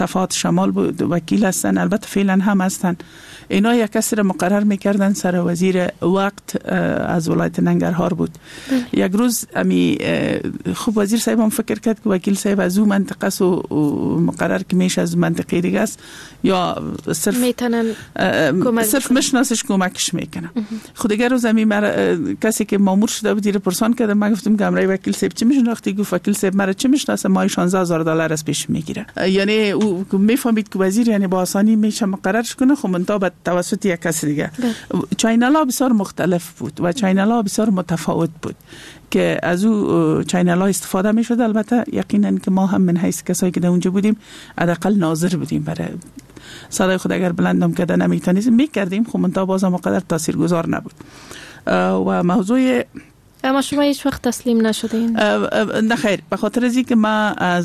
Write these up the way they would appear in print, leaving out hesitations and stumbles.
صفات شمال بود وکیل هستن، البته فعلا هم هستن. اینا یک کسی را مقرر میکردن سر وزیر وقت از ولایت ننگرهار بود. یک روز امی خوب وزیر صاحب هم فکر کرد که وکیل صاحب از اون منطقه است و مقرر که میشه از منطقه دیگه است یا صرف مشناسش کمکش میکنه. خود دیگر روز امی کسی که مامور شده بود پرسان کرد، من گفتم که امرای وکیل صاحب چی میشناختی؟ گفت وکیل صاحب مرا چی میشناسه، ماهی $16,000 از پیش میگیره. یعنی او میفهمید که وزیر یعنی با آسانی میشه مقررش کنه، خب منتها توسط یک کس دیگه. چینل ها بسیار مختلف بود و چینل ها بسیار متفاوت بود که از او چینل ها استفاده می شد. البته یقینا که ما هم من حیث کسایی که در اونجا بودیم حداقل ناظر بودیم، برای صدای خود اگر بلندم کده نمیتونیم میکردیم، خب منتها باز هم قدر تاثیرگذار نبود. و موضوع اما شما هیچ وقت تسلیم نشدین؟ نه خیر، به خاطر از اینکه ما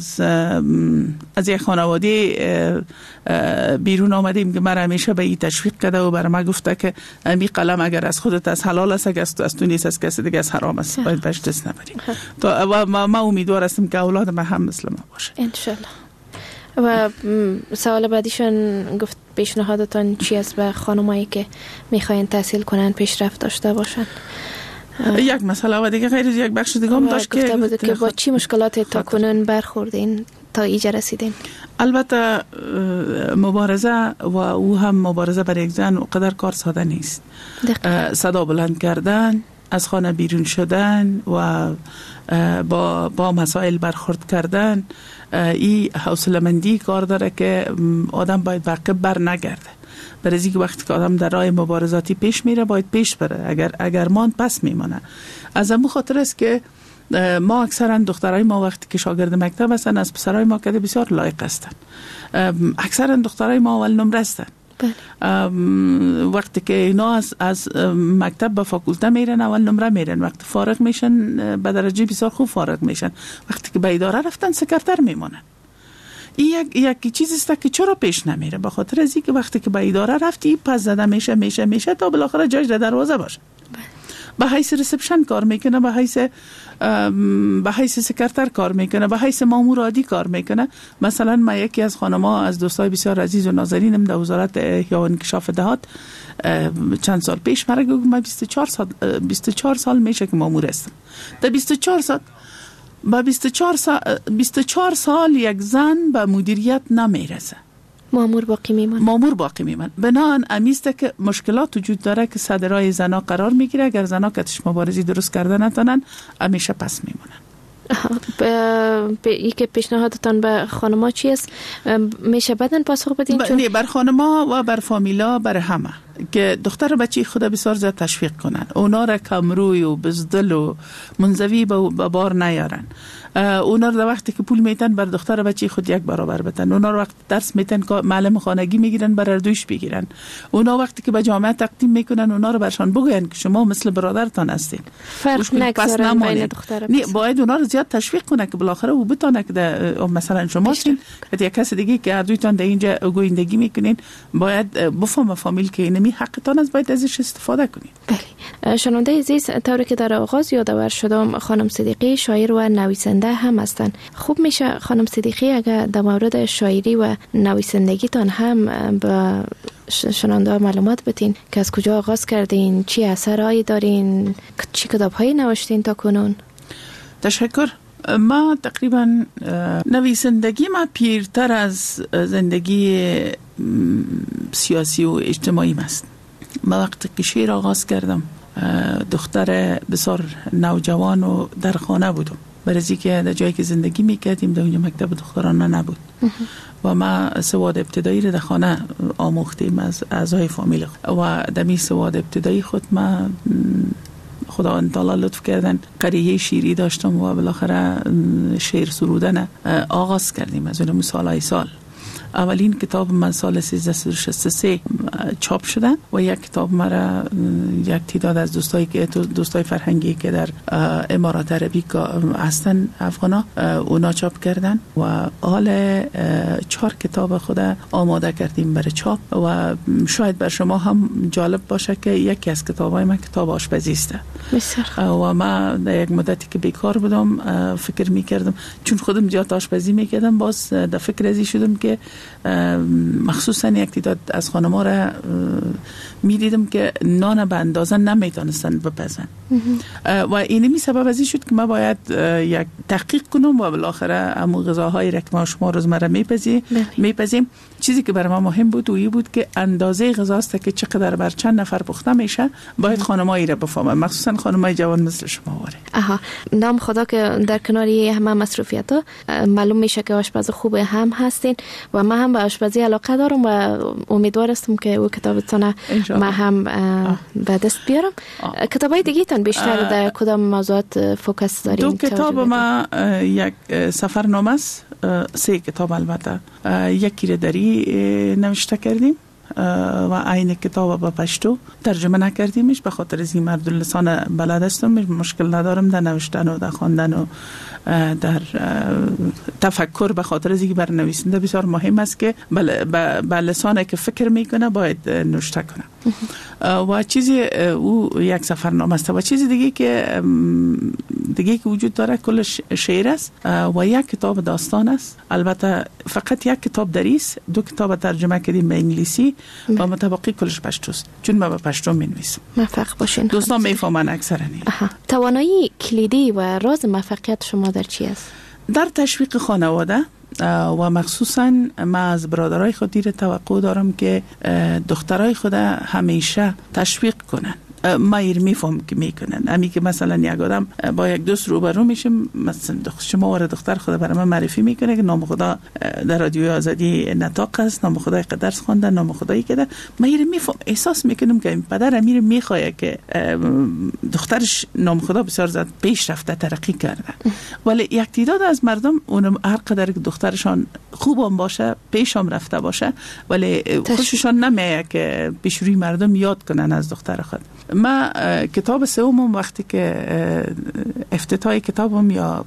از یک خانواده بیرون آمدیم که من همیشه به این تشویق کرده و برای ما گفته که این قلم اگر از خودت از حلال است، اگر از تو نیست از کسی دیگه از حرام است، باید بهش دست نبریم. و ما امیدوار هستیم که اولاد ما هم مثل ما باشه انشالله. و سوال بعدیشون گفت پیشنهادتان چی است به خانمایی که میخواین تحصیل کنن، پیشرفت داشته باشن؟ یک مسئله و دیگه غیر از یک بخش دیگه هم داشت که با چی مشکلاتی تا کنون برخوردین تا اینجا رسیدین؟ البته مبارزه و او هم مبارزه برای یک زن قدر کار ساده نیست. صدا بلند کردن، از خانه بیرون شدن و با مسائل برخورد کردن، این حوصله‌مندی کار داره که آدم باید عقب بر نگرده. برای اینکه وقتی که آدم در راه مبارزاتی پیش میره باید پیش بره، اگر ماند پس میمانه. از همون خاطر است که ما اکثرا دخترای ما وقتی که شاگرد مکتب هستن از پسرای ما که بسیار لایق هستن. اکثرا دخترای ما اول نمره هستن. وقتی که اینا از مکتب به فاکولته میرن اول نمره میرن، وقتی فارغ میشن به درجه بسیار خوب فارغ میشن، وقتی که به اداره رفتن سکرتر میمونن. این یک چیزی است که چرا پیش نمیره؟ به خاطر از اینکه وقتی که به اداره رفتی پس زده میشه تا بالاخره جایش در دروازه باشه. به حیث ریسپشن کار میکنه، به حیث سکرتر کار میکنه، به حیث مامور عادی کار میکنه. مثلا ما یکی از خانم‌ها از دوستای بسیار عزیز و نازنینم در وزارت احیا و انکشاف دهات چند سال پیش مرا گفت من 24 سال میشه که مامور هستم. در 24 سال یک زن به مدیریت نمیرسه، مامور باقی میمونه. بنابراین امیسته که مشکلات وجود داره که صدرای زنا قرار میگیره. اگر زنا کتش مبارزی درست کرده نتونن همیشه پس میمونن. که پیشنهادتان به خانما چی است؟ میشه بدن پاسخ بدین؟ نه، بر خانما و بر فامیلا، بر همه که دختر و بچه خود بسیار زیاد تشویق کنن، اونا را کمروی و بزدل و منزوی به بار نیارن. اونا رو وقتی که پول میتن بر دختر و بچه خود یک برابر بدن. اونا رو وقتی درس میتن معلم خانگی میگیرن بر دویش بگیرن. اونا وقتی که به جامعه تقدیم میکنن اونا رو برشان بگوین که شما مثل برادرتان هستین. فرق نگذارن بین دختر و پسر. باید اونا رو زیاد تشویق کنه که بالاخره او بتونه که مثلا شما هستین که یک کس دیگه که دویتان در اینجا گویندگی میکنین باید بفهمه فامیل که اینمی حقتان است، باید ازش استفاده کنین. بله. شنونده عزیز، طوری که در آغاز یادآور شدم خانم صدیقی شاعر و نویسنده هم هستند. خوب میشه خانم صدیقی اگر در مورد شاعری و نویسندگیتان هم به شنونده معلومات بدین که از کجا آغاز کردین، چی اثرایی دارین، چی کتاب‌هایی نوشتین تا کنون؟ تشکر. ما تقریبا نویسندگی ما پیرتر از زندگی سیاسی و اجتماعی است. ما وقتی که شعر آغاز کردم دختر بسیار نوجوان و در خانه بودم، برای که در جایی که زندگی میکردیم در اونجا مکتب دخترانه نبود و ما سواد ابتدایی رو در خانه آموختیم از اعضای فامیل و در می سواد ابتدایی خود ما خداوند تعالی لطف کردن قریه شیری داشتم و بالاخره شعر سرودن آغاز کردیم از اون سالهای سال. اولین کتاب من سال 1363 چاپ شدن و یک کتاب مرا یک تعداد از دوستای فرهنگی که در امارات عربی هستن افغانا اونا چاپ کردن و حال 4 کتاب خود آماده کردیم برای چاپ و شاید بر شما هم جالب باشه که یکی از کتابای من کتاب آشپزی است. و ما در یک مدتی که بیکار بودم فکر میکردم، چون خودم زیاد آشپزی میکردم، باز در فکر ازی شدم که مخصوصا یک تعداد از خانم‌ها را میدیدم که نان به اندازه نمیتونستن بپزن و اینمی سبب ازی شد که ما باید یک تحقیق کنم و بالاخره همون غذاهایی را که ما شما روزمره میپزیم. چیزی که برای ما مهم بود و بود که اندازه غذاست که چقدر بر چند نفر پخته میشه باید خانمایی را بفهمن، مخصوصا خانمای جوان مثل شما واره. نام خدا که در کناری همه مصروفیت ها معلوم میشه که آشپز خوب هم هستین و من هم به آشپزی علاقه دارم و امیدوار هستم که او کتابتون ما هم به دست بیارم. کتابای دیگه تان بیشتر در کدام موضوعات فوکس دارین؟ دو کتاب ما، یک سفرنامه است، 3 کتاب البته، یکی را دری نوشته کردیم و این کتاب با پشتو ترجمه نکردیمش به خاطر از این مردم لسان بلد هستم، مشکل ندارم در نوشتن و در خواندن و در تفکر، به خاطر از اینکه بر نویسنده بسیار مهم است که به لسانی که فکر میکنه باید نوشته کنه. و چیزی او یک سفرنامه است و چیزی دیگه که وجود داره کلش شعر است و یک کتاب داستان است. البته فقط یک کتاب دریست، 2 کتاب ترجمه کردیم به انگلیسی و متبقی کلش پشتوست، چون ما به پشتو می‌نویسیم. موفق باشین. دوستان میفهمن اکثرا. توانایی کلیدی و راز موفقیت شما در چی است؟ در تشویق خانواده و مخصوصا ما از برادرای خود دیر توقع دارم که دخترای خود همیشه تشویق کنن. ما میفهم که میکنن، امی که مثلا یک آدم با یک دوست روبرو میشه، مثلا شما وارد دختر خود برای من معرفی میکنه که نام خدا در رادیوی آزادی نطاق است، نام خدای درس خوندن، نام خدایی کده، ما میفهم، احساس میکنم که این پدر امیر میخواد که دخترش نام خدا بسیار زیاد پیش رفته، ترقی کرده، ولی یک تعداد از مردم اون هر قدر که دخترشان خوبم باشه، پیشم رفته باشه، ولی خوششان نمیاد که پیش روی مردم یاد کنن از دختر خود. ما کتاب سومم وقتی که افتتاح کتابم یا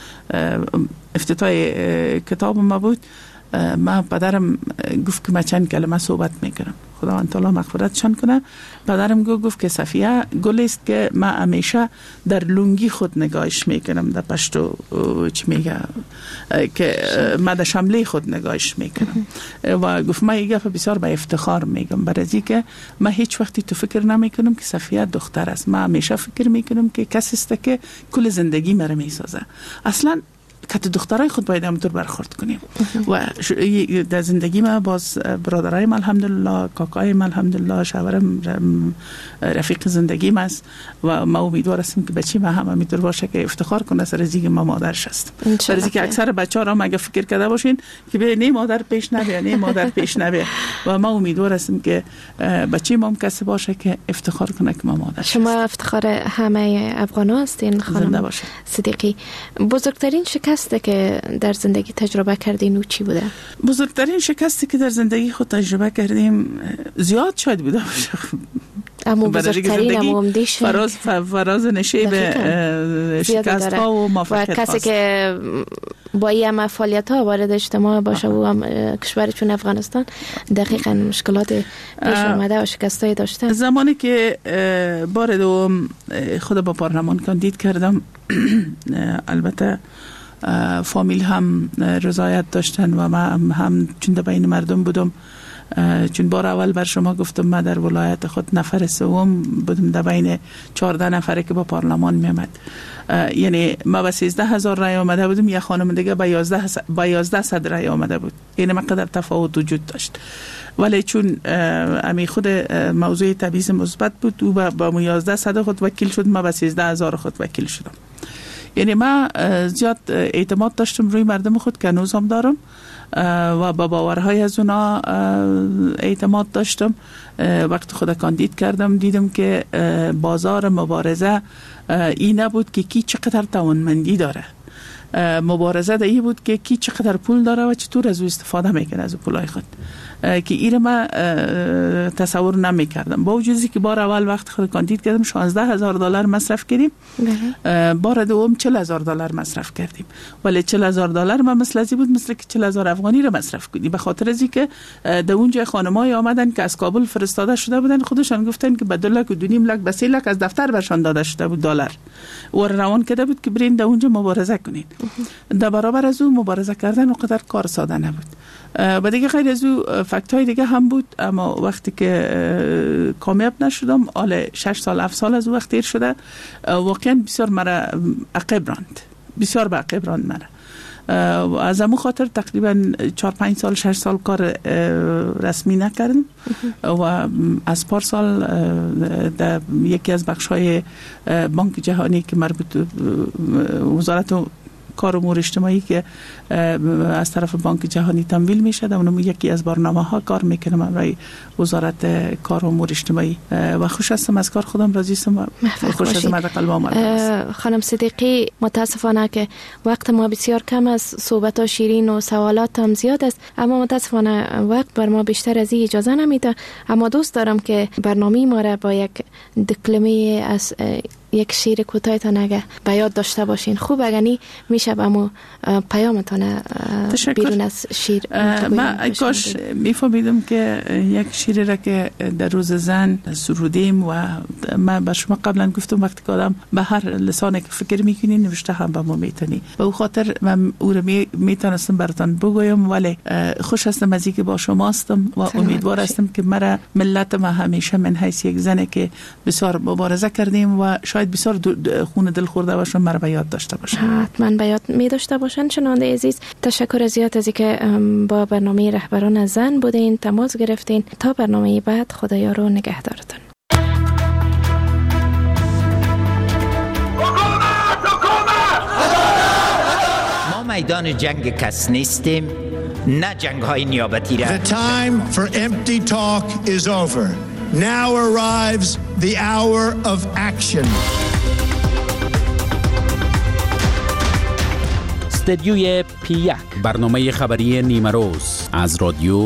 افتتاح کتابم ما بود، ما پدرم گفت که من چند کلمه صحبت میکنم، خداوند تعالی مغفرتشان کنه. پدرم گفت که صفیه گل است که من همیشه در لنگی خود نگاهش میکنم، در پشتو چی میگه که من در شمله خود نگاهش میکنم و گفت من یک گفت بسیار به افتخار میگم، برای که من هیچ وقتی تو فکر نمیکنم که صفیه دختر است، من همیشه فکر میکنم که کسی است که کل زندگی مرا میسازه. اصلا که دخترای خود باید همونطور برخورد کنیم و در زندگی ما باز برادرایم الحمدلله، کاکایم الحمدلله، شوهرم رفیق زندگیم است و ما امیدوار هستیم که بچی ما هم همینطور باشه که افتخار کنه سر از اینکه ما مادرش است. برای که اکثر بچه‌ها هم اگه فکر کرده باشین که به نه مادر پیش نبیه، نه مادر پیش نبیه، و ما امیدوار هستیم که بچی ما هم کسی باشه که افتخار کنه که ما مادرش. شما افتخار همه افغانا هستین خانم صدیقی. بزرگترین شکستی که در زندگی تجربه کردین و چی بوده؟ بزرگترین شکستی که در زندگی خود تجربه کردیم زیاد شاید بوده باشه، اما بزرگترین امومدیش فراز نشه به شکست ها و موفقیت ها. کسی که با این همه فعالیت ها وارد اجتماع باشه و هم کشور چون افغانستان دقیقاً مشکلات پیش آمده و شکست های داشته. زمانی که بار دوم خود با پارلمان کاندید کردم، البته فامیل هم رضایت داشتن و من هم چون در بین مردم بودم، چون بار اول بر شما گفتم من در ولایت خود نفر سوم بودم در بین 14 نفره که با پارلمان می آمد، یعنی ما به 13,000 رای آمده بودم، یک خانم دیگه با 1100 رای آمده بود، یعنی من قدر تفاوت وجود داشت، ولی چون امی خود موضوع تبعیض مثبت بود و با 1100 خود وکیل شد، ما به 13,000 خود وکیل شدم. یعنی من زیاد اعتماد داشتم روی مردم خود که هنوز هم دارم و با باورهای از اونا اعتماد داشتم. وقت خود کاندید کردم دیدم که بازار مبارزه این نبود که کی چقدر توانمندی داره، مبارزه دایی بود که کی چقدر پول داره و چطور از او استفاده میکنه از پولای خود، که ایره ما تصور نمیکردم. با وجودی که بار اول وقت خود کاندید کردم $16,000 مصرف کردیم، بار دوم $40,000 مصرف کردیم، ولی $40,000 ما مثل ازی بود مثل که 40,000 افغانی رو مصرف کنی، به خاطر ازی که در اونجا خانمای آمدن که از کابل فرستاده شده بودن، خودشان گفتن که به $2 لک و 2.5 لک به 3 لک از دفتر برشان داده شده بود دلار و روان کرده بود که برین در اونجا مبارزه کنین. در برابر از اون مبارزه کردن اونقدر کار ساده نبود. و دیگه غیر از او فکت‌های دیگه هم بود، اما وقتی که کامیاب نشدم، حالا 6 سال 7 سال از وقت تیر شده، واقعا بسیار مرا عقب راند، بسیار به عقب راند مرا. از همون خاطر تقریبا 4-5 سال 6 سال کار رسمی نکردم و از پارسال در یکی از بخش‌های بانک جهانی که مربوط وزارت کار امور اجتماعی که از طرف بانک جهانی تمویل میشه، در اونم یکی از برنامه‌ها کار میکنم برای وزارت کار امور اجتماعی و خوش هستم از کار خودم، راضی هستم و خوش هستم از قلبم. خانم صدیقی، متاسفانه که وقت ما بسیار کم است، صحبت ها شیرین و سوالات هم زیاد است، اما متاسفانه وقت بر ما بیشتر از این اجازه نمیده. اما دوست دارم که برنامه ما را با یک دکلمه از یک شیر کوتاهتان اگه به یاد داشته باشین خوب، اگه میشه با پیامتان بیرون از شیر. من کاش میفهمیدم که یک شیر را که در روز زن سرودیم و من بر شما قبلا گفتم وقتی که آدم به هر لسانی که فکر میکنی نوشته هم به ما میتونی، و او خاطر من او را میتونستم براتان بگویم، ولی خوش هستم از اینکه با شما هستم و امیدوار هستم که مرا ملت ما همیشه من حیث یک زنه که بسیار مبارزه کردیم و شاید بسیار خون دل خورده باشن مرا به یاد داشته باشن. حتما به یاد می داشته باشن. شنونده عزیز، تشکر زیاد از اینکه با برنامه رهبران زن بودین، تماس گرفتین. تا برنامه بعد، خدایا رو نگهدارتون. ما میدان جنگ کس نیستیم، نه جنگ های نیابتی را. The time for empty talk is over. Now arrives the hour of action. استدیوی P1، برنامه خبری نیمه روز از رادیو